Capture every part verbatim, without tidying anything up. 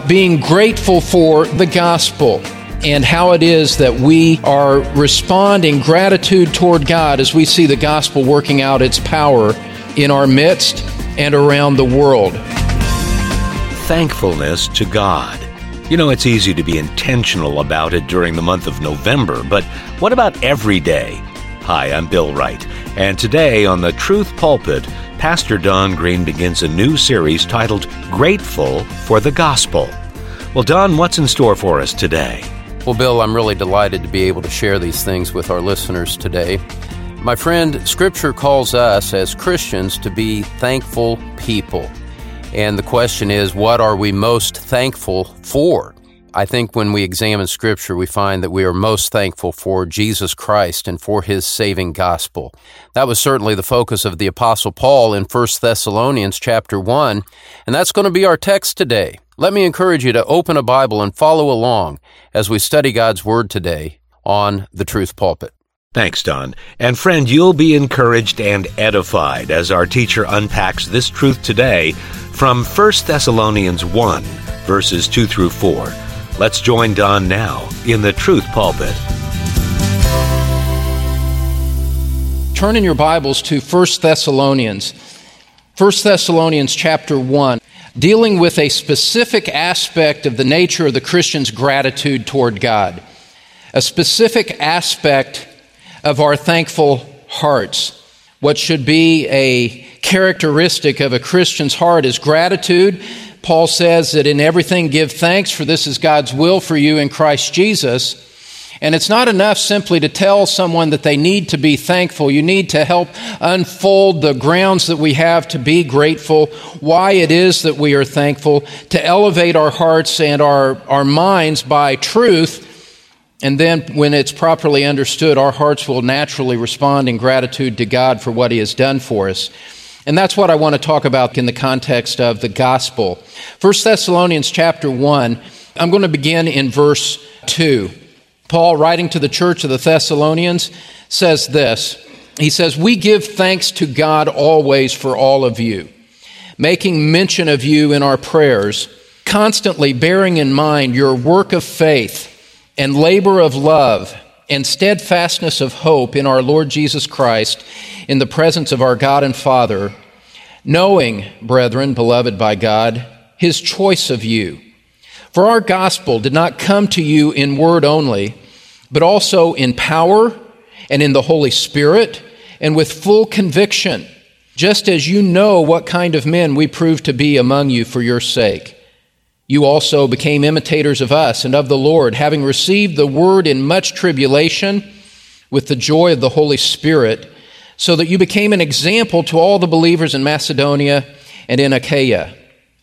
being grateful for the gospel and how it is that we are responding gratitude toward God as we see the gospel working out its power in our midst and around the world. Thankfulness to God. You know, it's easy to be intentional about it during the month of November, but what about every day? Hi, I'm Bill Wright, and today on the Truth Pulpit, Pastor Don Green begins a new series titled Grateful for the Gospel. Well, Don, what's in store for us today? Well, Bill, I'm really delighted to be able to share these things with our listeners today. My friend, Scripture calls us as Christians to be thankful people. And the question is, what are we most thankful for? I think when we examine Scripture, we find that we are most thankful for Jesus Christ and for His saving gospel. That was certainly the focus of the Apostle Paul in First Thessalonians chapter one, and that's going to be our text today. Let me encourage you to open a Bible and follow along as we study God's Word today on the Truth Pulpit. Thanks, Don. And friend, you'll be encouraged and edified as our teacher unpacks this truth today from First Thessalonians one, verses two through four. Let's join Don now in the Truth Pulpit. Turn in your Bibles to First Thessalonians. First Thessalonians chapter one, dealing with a specific aspect of the nature of the Christian's gratitude toward God. A specific aspect of our thankful hearts. What should be a characteristic of a Christian's heart is gratitude. Paul says that in everything give thanks, for this is God's will for you in Christ Jesus. And it's not enough simply to tell someone that they need to be thankful. You need to help unfold the grounds that we have to be grateful, why it is that we are thankful, to elevate our hearts and our, our minds by truth. And then when it's properly understood, our hearts will naturally respond in gratitude to God for what He has done for us. And that's what I want to talk about in the context of the gospel. First Thessalonians chapter one, I'm going to begin in verse two. Paul, writing to the church of the Thessalonians, says this. He says, "We give thanks to God always for all of you, making mention of you in our prayers, constantly bearing in mind your work of faith and labor of love and steadfastness of hope in our Lord Jesus Christ in the presence of our God and Father, knowing, brethren, beloved by God, His choice of you. For our gospel did not come to you in word only, but also in power and in the Holy Spirit and with full conviction, just as you know what kind of men we proved to be among you for your sake. You also became imitators of us and of the Lord, having received the word in much tribulation with the joy of the Holy Spirit, so that you became an example to all the believers in Macedonia and in Achaia.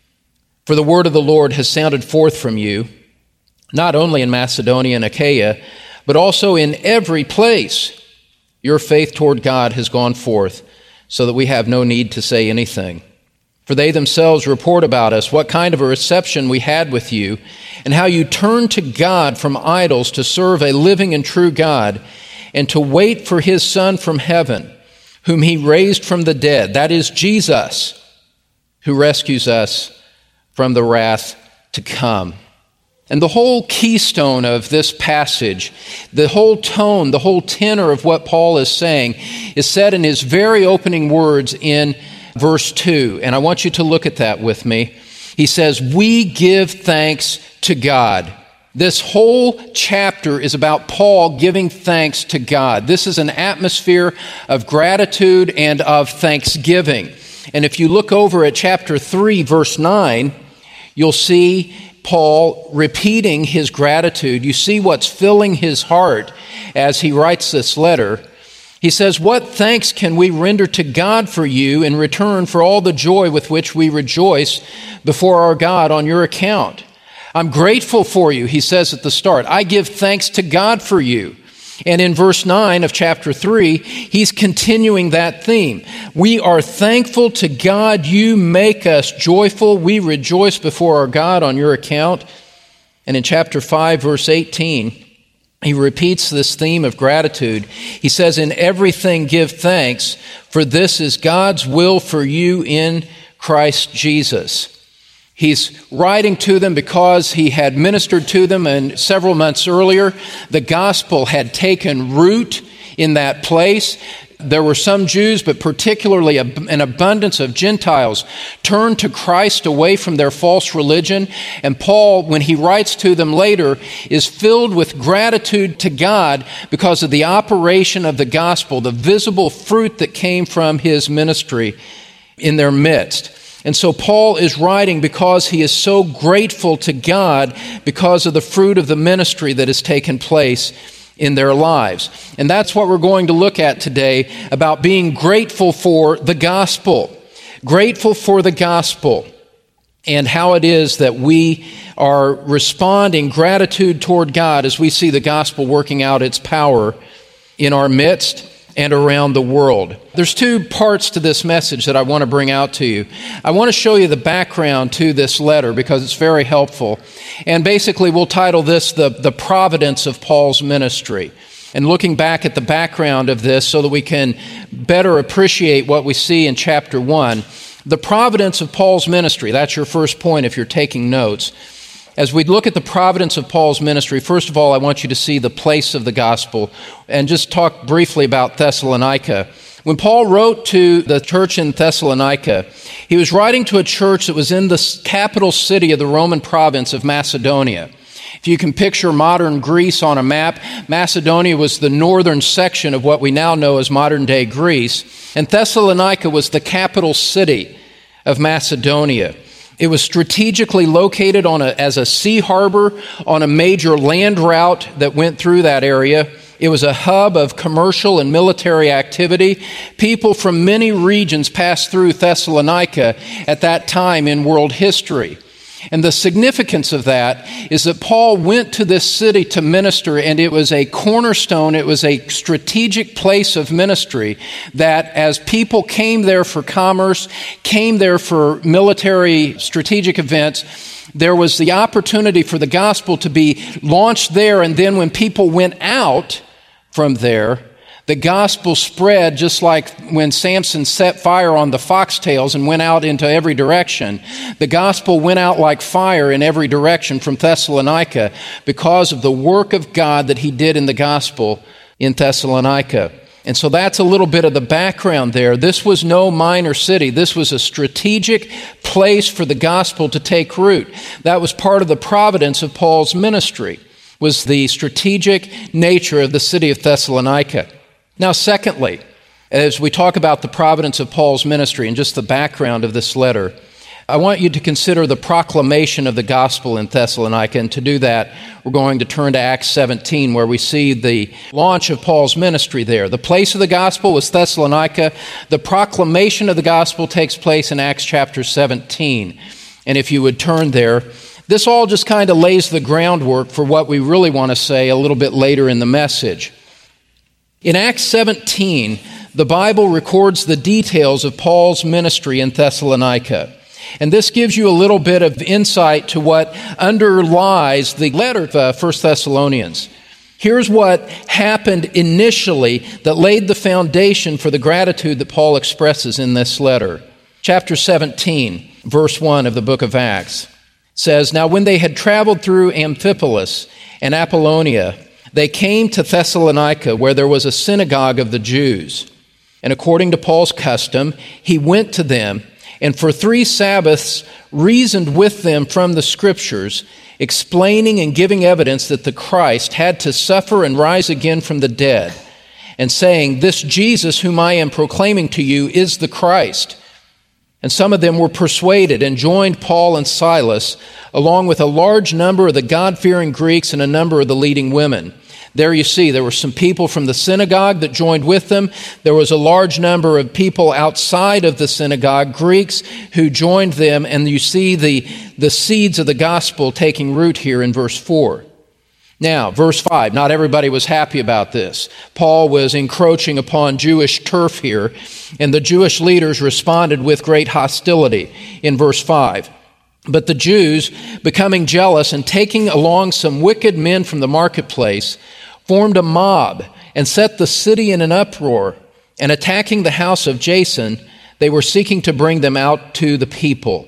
For the word of the Lord has sounded forth from you, not only in Macedonia and Achaia, but also in every place. Your faith toward God has gone forth, so that we have no need to say anything. For they themselves report about us what kind of a reception we had with you, and how you turned to God from idols to serve a living and true God, and to wait for His Son from heaven, whom He raised from the dead, that is Jesus, who rescues us from the wrath to come." And the whole keystone of this passage, the whole tone, the whole tenor of what Paul is saying is said in his very opening words in verse two, and I want you to look at that with me. He says, "We give thanks to God." This whole chapter is about Paul giving thanks to God. This is an atmosphere of gratitude and of thanksgiving. And if you look over at chapter three, verse nine, you'll see Paul repeating his gratitude. You see what's filling his heart as he writes this letter. He says, "What thanks can we render to God for you in return for all the joy with which we rejoice before our God on your account? I'm grateful for you," he says at the start. "I give thanks to God for you." And in verse nine of chapter three, he's continuing that theme. "We are thankful to God. You make us joyful. We rejoice before our God on your account." And in chapter five, verse eighteen, he repeats this theme of gratitude. He says, "In everything give thanks, for this is God's will for you in Christ Jesus." He's writing to them because he had ministered to them, and several months earlier, the gospel had taken root in that place. There were some Jews, but particularly an abundance of Gentiles, turned to Christ away from their false religion. And Paul, when he writes to them later, is filled with gratitude to God because of the operation of the gospel, the visible fruit that came from his ministry in their midst. And so Paul is writing because he is so grateful to God because of the fruit of the ministry that has taken place in their lives. And that's what we're going to look at today, about being grateful for the gospel. Grateful for the gospel and how it is that we are responding gratitude toward God as we see the gospel working out its power in our midst and around the world. There's two parts to this message that I want to bring out to you. I want to show you the background to this letter because it's very helpful. And basically we'll title this the, the Providence of Paul's Ministry. And looking back at the background of this so that we can better appreciate what we see in chapter one. The providence of Paul's ministry, that's your first point if you're taking notes. As we look at the providence of Paul's ministry, first of all, I want you to see the place of the gospel and just talk briefly about Thessalonica. When Paul wrote to the church in Thessalonica, he was writing to a church that was in the capital city of the Roman province of Macedonia. If you can picture modern Greece on a map, Macedonia was the northern section of what we now know as modern-day Greece, and Thessalonica was the capital city of Macedonia. It was strategically located on a, as a sea harbor on a major land route that went through that area. It was a hub of commercial and military activity. People from many regions passed through Thessalonica at that time in world history. And the significance of that is that Paul went to this city to minister, and it was a cornerstone, it was a strategic place of ministry that as people came there for commerce, came there for military strategic events, there was the opportunity for the gospel to be launched there, and then when people went out from there, the gospel spread just like when Samson set fire on the foxtails and went out into every direction. The gospel went out like fire in every direction from Thessalonica because of the work of God that he did in the gospel in Thessalonica. And so that's a little bit of the background there. This was no minor city. This was a strategic place for the gospel to take root. That was part of the providence of Paul's ministry, was the strategic nature of the city of Thessalonica. Now, secondly, as we talk about the providence of Paul's ministry and just the background of this letter, I want you to consider the proclamation of the gospel in Thessalonica. And to do that, we're going to turn to Acts seventeen, where we see the launch of Paul's ministry there. The place of the gospel was Thessalonica. The proclamation of the gospel takes place in Acts chapter seventeen. And if you would turn there, this all just kind of lays the groundwork for what we really want to say a little bit later in the message. In Acts seventeen, the Bible records the details of Paul's ministry in Thessalonica. And this gives you a little bit of insight to what underlies the letter of uh, First Thessalonians. Here's what happened initially that laid the foundation for the gratitude that Paul expresses in this letter. Chapter seventeen, verse one of the book of Acts says, "Now when they had traveled through Amphipolis and Apollonia, they came to Thessalonica, where there was a synagogue of the Jews. And according to Paul's custom, he went to them, and for three Sabbaths reasoned with them from the Scriptures, explaining and giving evidence that the Christ had to suffer and rise again from the dead, and saying, 'This Jesus whom I am proclaiming to you is the Christ.' And some of them were persuaded and joined Paul and Silas, along with a large number of the God-fearing Greeks and a number of the leading women." There you see, there were some people from the synagogue that joined with them. There was a large number of people outside of the synagogue, Greeks, who joined them. And you see the, the seeds of the gospel taking root here in verse four. Now, verse five, not everybody was happy about this. Paul was encroaching upon Jewish turf here, and the Jewish leaders responded with great hostility in verse five. But the Jews, becoming jealous and taking along some wicked men from the marketplace, formed a mob and set the city in an uproar, and attacking the house of Jason, they were seeking to bring them out to the people.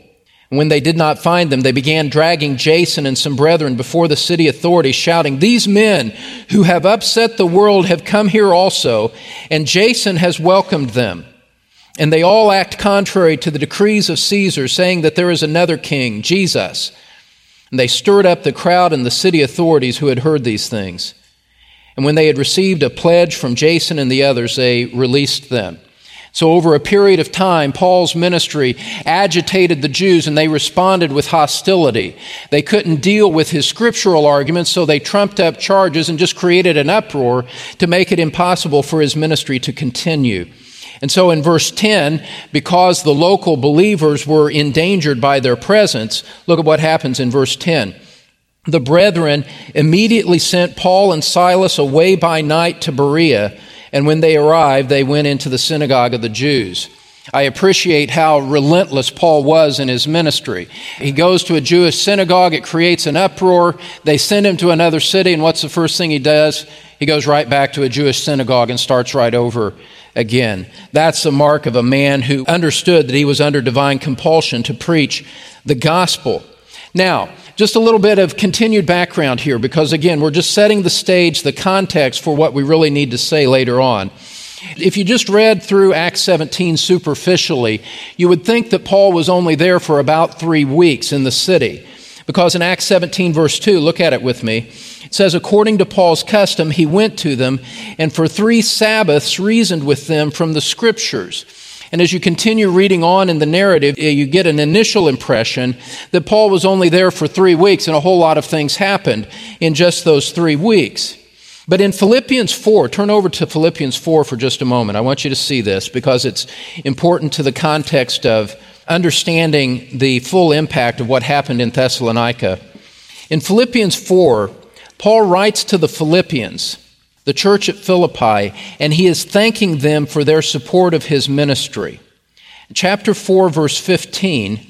And when they did not find them, they began dragging Jason and some brethren before the city authorities, shouting, "These men who have upset the world have come here also, and Jason has welcomed them. And they all act contrary to the decrees of Caesar, saying that there is another king, Jesus." And they stirred up the crowd and the city authorities who had heard these things. And when they had received a pledge from Jason and the others, they released them. So over a period of time, Paul's ministry agitated the Jews, and they responded with hostility. They couldn't deal with his scriptural arguments, so they trumped up charges and just created an uproar to make it impossible for his ministry to continue. And so in verse ten, because the local believers were endangered by their presence, look at what happens in verse ten. The brethren immediately sent Paul and Silas away by night to Berea, and when they arrived, they went into the synagogue of the Jews. I appreciate how relentless Paul was in his ministry. He goes to a Jewish synagogue, it creates an uproar, they send him to another city, and what's the first thing he does? He goes right back to a Jewish synagogue and starts right over again. That's the mark of a man who understood that he was under divine compulsion to preach the gospel. Now, just a little bit of continued background here, because again, we're just setting the stage, the context for what we really need to say later on. If you just read through Acts seventeen superficially, you would think that Paul was only there for about three weeks in the city. Because in Acts seventeen verse two, look at it with me, it says, according to Paul's custom, he went to them and for three Sabbaths reasoned with them from the Scriptures. And as you continue reading on in the narrative, you get an initial impression that Paul was only there for three weeks and a whole lot of things happened in just those three weeks. But in Philippians four, turn over to Philippians four for just a moment. I want you to see this because it's important to the context of understanding the full impact of what happened in Thessalonica. In Philippians four, Paul writes to the Philippians, the church at Philippi, and he is thanking them for their support of his ministry. In chapter four, verse fifteen,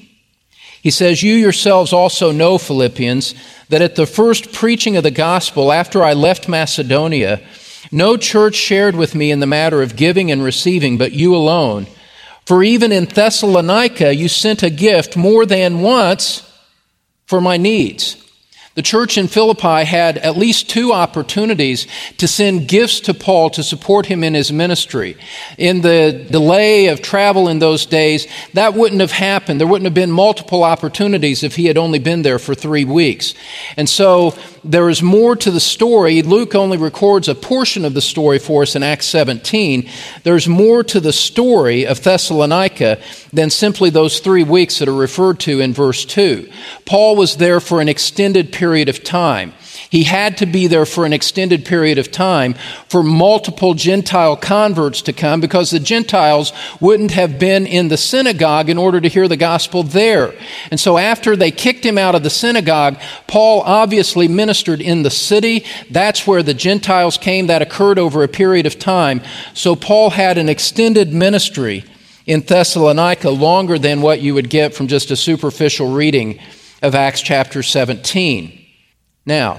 he says, "You yourselves also know, Philippians, that at the first preaching of the gospel after I left Macedonia, no church shared with me in the matter of giving and receiving, but you alone. For even in Thessalonica you sent a gift more than once for my needs." The church in Philippi had at least two opportunities to send gifts to Paul to support him in his ministry. In the delay of travel in those days, that wouldn't have happened. There wouldn't have been multiple opportunities if he had only been there for three weeks. And so there is more to the story. Luke only records a portion of the story for us in Acts seventeen. There's more to the story of Thessalonica than simply those three weeks that are referred to in verse two. Paul was there for an extended period of time. He had to be there for an extended period of time for multiple Gentile converts to come, because the Gentiles wouldn't have been in the synagogue in order to hear the gospel there. And so after they kicked him out of the synagogue, Paul obviously ministered in the city. That's where the Gentiles came. That occurred over a period of time. So Paul had an extended ministry in Thessalonica, longer than what you would get from just a superficial reading of Acts chapter seventeen. Now,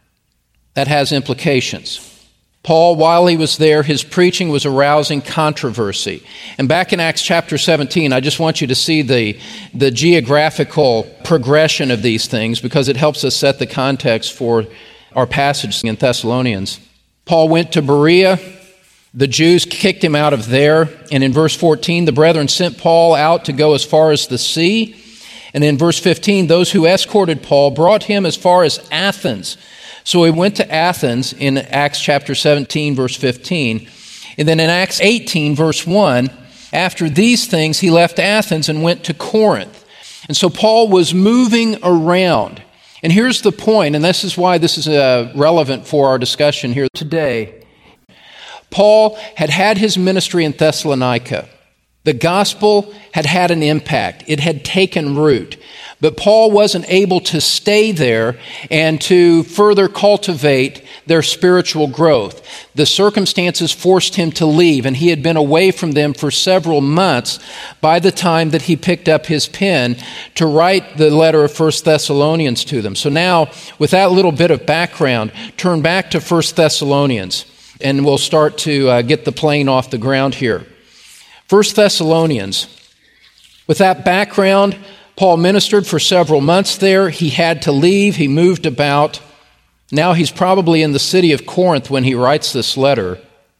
that has implications. Paul, while he was there, his preaching was arousing controversy. And back in Acts chapter seventeen, I just want you to see the, the geographical progression of these things, because it helps us set the context for our passage in Thessalonians. Paul went to Berea. The Jews kicked him out of there. And in verse fourteen, the brethren sent Paul out to go as far as the sea. And in verse fifteen, those who escorted Paul brought him as far as Athens. So he went to Athens in Acts chapter seventeen, verse fifteen. And then in Acts eighteen, verse one, after these things, he left Athens and went to Corinth. And so Paul was moving around. And here's the point, and this is why this is uh, relevant for our discussion here today. Paul had had his ministry in Thessalonica. The gospel had had an impact. It had taken root. But Paul wasn't able to stay there and to further cultivate their spiritual growth. The circumstances forced him to leave, and he had been away from them for several months by the time that he picked up his pen to write the letter of First Thessalonians to them. So now, with that little bit of background, turn back to First Thessalonians, and we'll start to uh, get the plane off the ground here. First Thessalonians. With that background, Paul ministered for several months there. He had to leave. He moved about. Now he's probably in the city of Corinth when he writes this letter.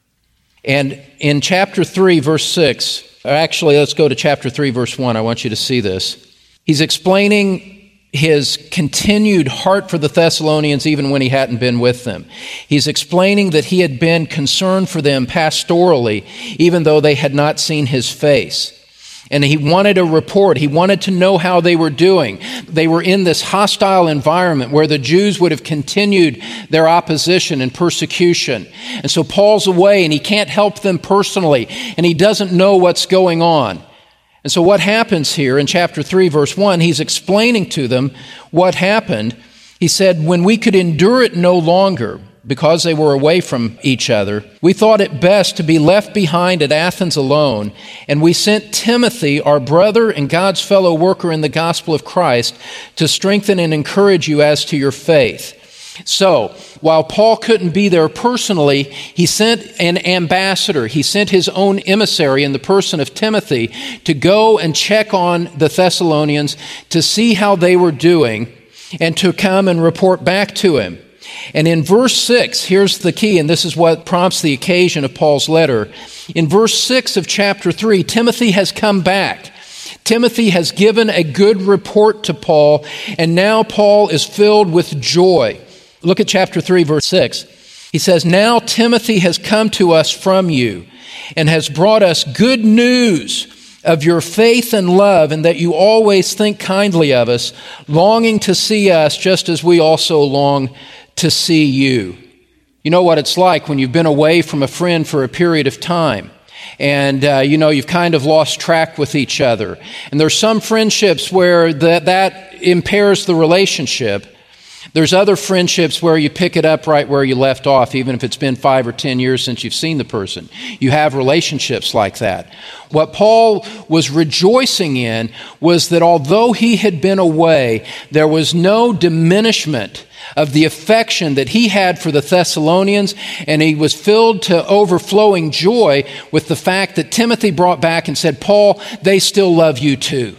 And in chapter three, verse six, or actually, let's go to chapter three, verse one. I want you to see this. He's explaining his continued heart for the Thessalonians even when he hadn't been with them. He's explaining that he had been concerned for them pastorally even though they had not seen his face. And he wanted a report. He wanted to know how they were doing. They were in this hostile environment where the Jews would have continued their opposition and persecution. And so Paul's away and he can't help them personally and he doesn't know what's going on. And so what happens here in chapter three, verse one, he's explaining to them what happened. He said, when we could endure it no longer, because they were away from each other, we thought it best to be left behind at Athens alone, and we sent Timothy, our brother and God's fellow worker in the gospel of Christ, to strengthen and encourage you as to your faith. So, while Paul couldn't be there personally, he sent an ambassador. He sent his own emissary in the person of Timothy to go and check on the Thessalonians to see how they were doing and to come and report back to him. And in verse six, here's the key, and this is what prompts the occasion of Paul's letter. In verse six of chapter three, Timothy has come back. Timothy has given a good report to Paul, and now Paul is filled with joy. Look at chapter three, verse six. He says, now Timothy has come to us from you and has brought us good news of your faith and love, and that you always think kindly of us, longing to see us just as we also long to see you. You know what it's like when you've been away from a friend for a period of time. And, uh, you know, you've kind of lost track with each other. And there's some friendships where that, that impairs the relationship. There's other friendships where you pick it up right where you left off, even if it's been five or ten years since you've seen the person. You have relationships like that. What Paul was rejoicing in was that although he had been away, there was no diminishment of the affection that he had for the Thessalonians, and he was filled to overflowing joy with the fact that Timothy brought back and said, Paul, they still love you too.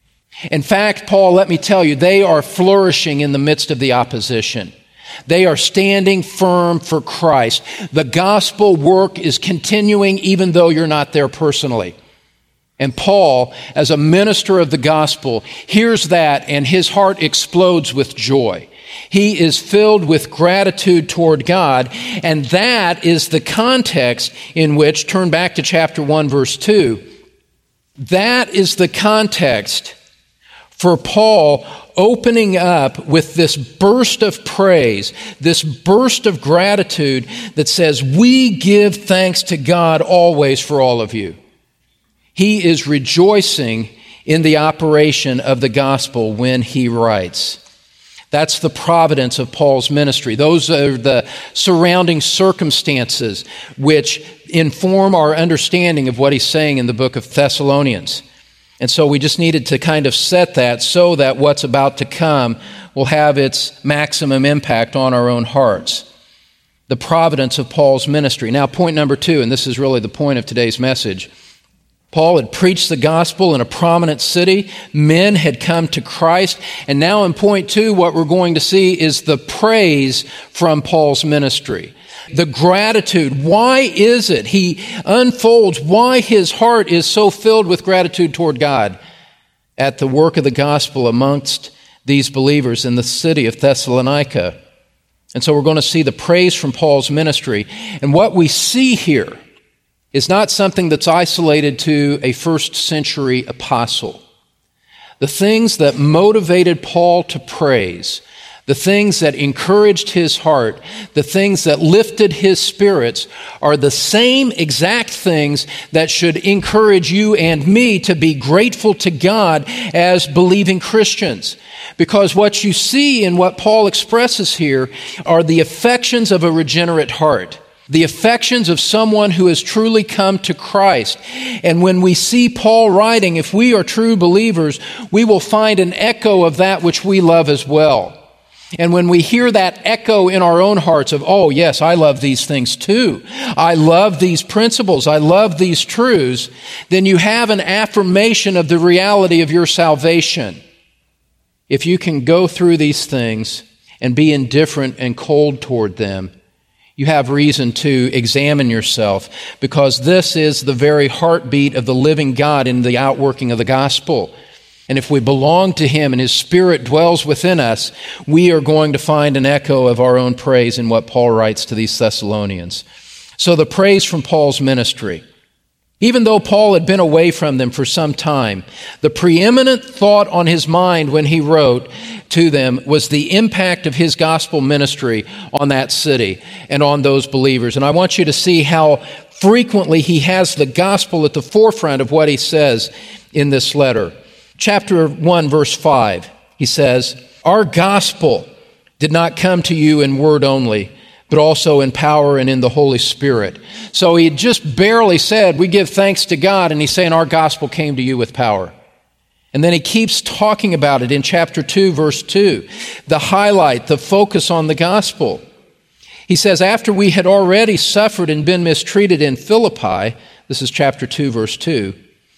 In fact, Paul, let me tell you, they are flourishing in the midst of the opposition. They are standing firm for Christ. The gospel work is continuing even though you're not there personally. And Paul, as a minister of the gospel, hears that and his heart explodes with joy. He is filled with gratitude toward God, and that is the context in which, turn back to chapter one, verse two, that is the context for Paul opening up with this burst of praise, this burst of gratitude that says, we give thanks to God always for all of you. He is rejoicing in the operation of the gospel when he writes. That's the providence of Paul's ministry. Those are the surrounding circumstances which inform our understanding of what he's saying in the book of Thessalonians. And so we just needed to kind of set that so that what's about to come will have its maximum impact on our own hearts. The providence of Paul's ministry. Now, point number two, and this is really the point of today's message. Paul had preached the gospel in a prominent city. Men had come to Christ. And now in point two, what we're going to see is the praise from Paul's ministry. The gratitude. Why is it? He unfolds why his heart is so filled with gratitude toward God at the work of the gospel amongst these believers in the city of Thessalonica. And so we're going to see the praise from Paul's ministry. And what we see here is not something that's isolated to a first century apostle. The things that motivated Paul to praise, the things that encouraged his heart, the things that lifted his spirits are the same exact things that should encourage you and me to be grateful to God as believing Christians. Because what you see in what Paul expresses here are the affections of a regenerate heart. The affections of someone who has truly come to Christ. And when we see Paul writing, if we are true believers, we will find an echo of that which we love as well. And when we hear that echo in our own hearts of, oh yes, I love these things too. I love these principles. I love these truths. Then you have an affirmation of the reality of your salvation. If you can go through these things and be indifferent and cold toward them, you have reason to examine yourself, because this is the very heartbeat of the living God in the outworking of the gospel. And if we belong to Him and His Spirit dwells within us, we are going to find an echo of our own praise in what Paul writes to these Thessalonians. So the praise from Paul's ministry. Even though Paul had been away from them for some time, the preeminent thought on his mind when he wrote to them was the impact of his gospel ministry on that city and on those believers. And I want you to see how frequently he has the gospel at the forefront of what he says in this letter. Chapter one, verse five, he says, "Our gospel did not come to you in word only, but also in power and in the Holy Spirit." So he had just barely said, we give thanks to God, and he's saying our gospel came to you with power. And then he keeps talking about it in chapter two, verse two, the highlight, the focus on the gospel. He says, after we had already suffered and been mistreated in Philippi, this is chapter two, verse two,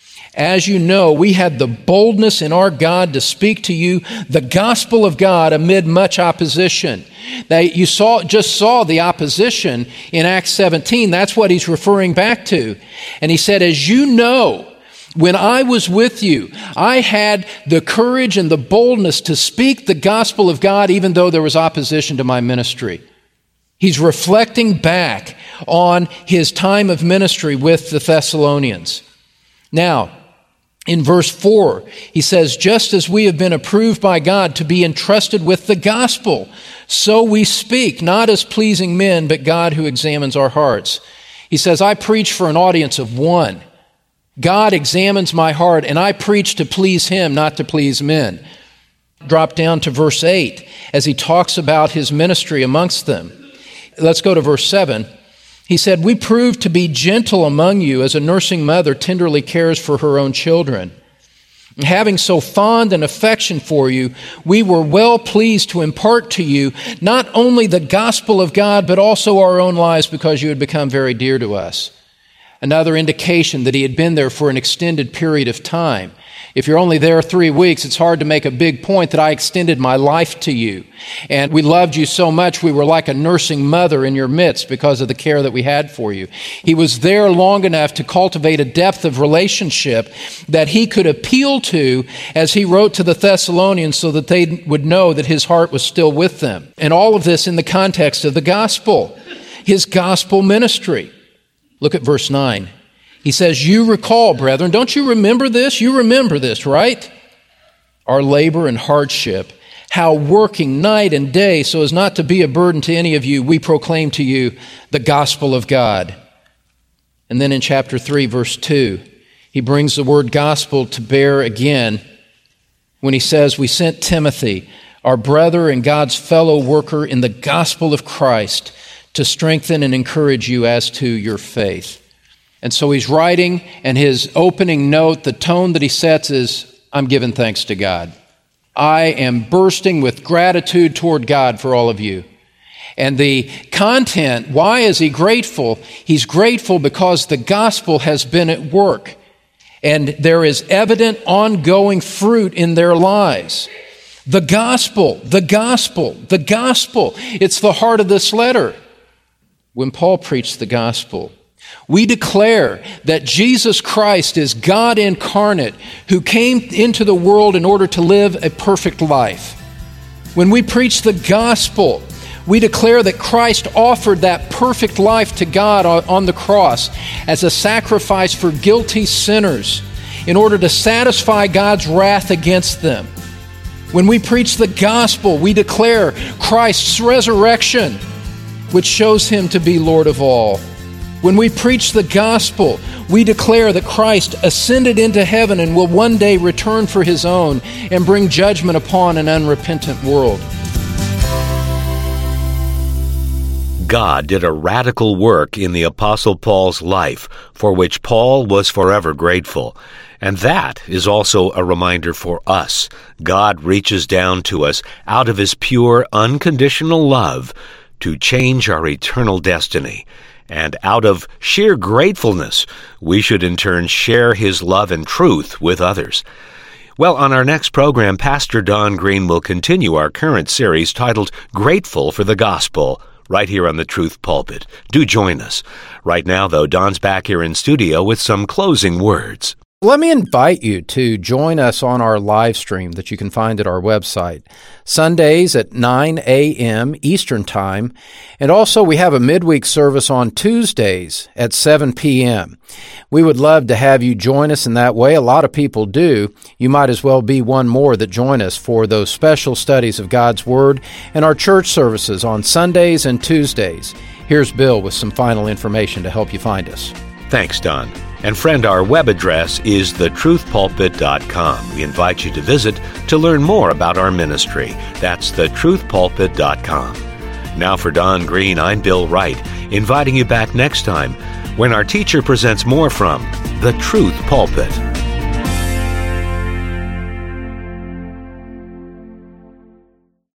as you know, we had the boldness in our God to speak to you the gospel of God amid much opposition. Now, you saw, just saw the opposition in Acts seventeen. That's what he's referring back to. And he said, as you know, when I was with you, I had the courage and the boldness to speak the gospel of God, even though there was opposition to my ministry. He's reflecting back on his time of ministry with the Thessalonians. Now, in verse four, he says, just as we have been approved by God to be entrusted with the gospel, so we speak, not as pleasing men, but God who examines our hearts. He says, I preach for an audience of one. God examines my heart, and I preach to please Him, not to please men. Drop down to verse eight, as he talks about his ministry amongst them. Let's go to verse seven. He said, we proved to be gentle among you as a nursing mother tenderly cares for her own children. And having so fond an affection for you, we were well pleased to impart to you not only the gospel of God, but also our own lives, because you had become very dear to us. Another indication that he had been there for an extended period of time. If you're only there three weeks, it's hard to make a big point that I extended my life to you. And we loved you so much, we were like a nursing mother in your midst because of the care that we had for you. He was there long enough to cultivate a depth of relationship that he could appeal to as he wrote to the Thessalonians so that they would know that his heart was still with them. And all of this in the context of the gospel, his gospel ministry. Look at verse nine. He says, you recall, brethren, don't you remember this? You remember this, right? Our labor and hardship, how working night and day so as not to be a burden to any of you, we proclaim to you the gospel of God. And then in chapter three, verse two, he brings the word gospel to bear again when he says, we sent Timothy, our brother and God's fellow worker in the gospel of Christ, to strengthen and encourage you as to your faith. And so he's writing, and his opening note, the tone that he sets is, I'm giving thanks to God. I am bursting with gratitude toward God for all of you. And the content, why is he grateful? He's grateful because the gospel has been at work, and there is evident ongoing fruit in their lives. The gospel, the gospel, the gospel. It's the heart of this letter. When Paul preached the gospel, we declare that Jesus Christ is God incarnate who came into the world in order to live a perfect life. When we preach the gospel, we declare that Christ offered that perfect life to God on the cross as a sacrifice for guilty sinners in order to satisfy God's wrath against them. When we preach the gospel, we declare Christ's resurrection, which shows Him to be Lord of all. When we preach the gospel, we declare that Christ ascended into heaven and will one day return for His own and bring judgment upon an unrepentant world. God did a radical work in the Apostle Paul's life, for which Paul was forever grateful. And that is also a reminder for us. God reaches down to us out of His pure, unconditional love to change our eternal destiny. And out of sheer gratefulness, we should in turn share His love and truth with others. Well, on our next program, Pastor Don Green will continue our current series titled Grateful for the Gospel, right here on the Truth Pulpit. Do join us. Right now, though, Don's back here in studio with some closing words. Let me invite you to join us on our live stream that you can find at our website, Sundays at nine a.m. Eastern Time, and also we have a midweek service on Tuesdays at seven p.m. We would love to have you join us in that way. A lot of people do. You might as well be one more that join us for those special studies of God's Word and our church services on Sundays and Tuesdays. Here's Bill with some final information to help you find us. Thanks, Don. And friend, our web address is the truth pulpit dot com. We invite you to visit to learn more about our ministry. That's the truth pulpit dot com. Now for Don Green, I'm Bill Wright, inviting you back next time when our teacher presents more from the Truth Pulpit.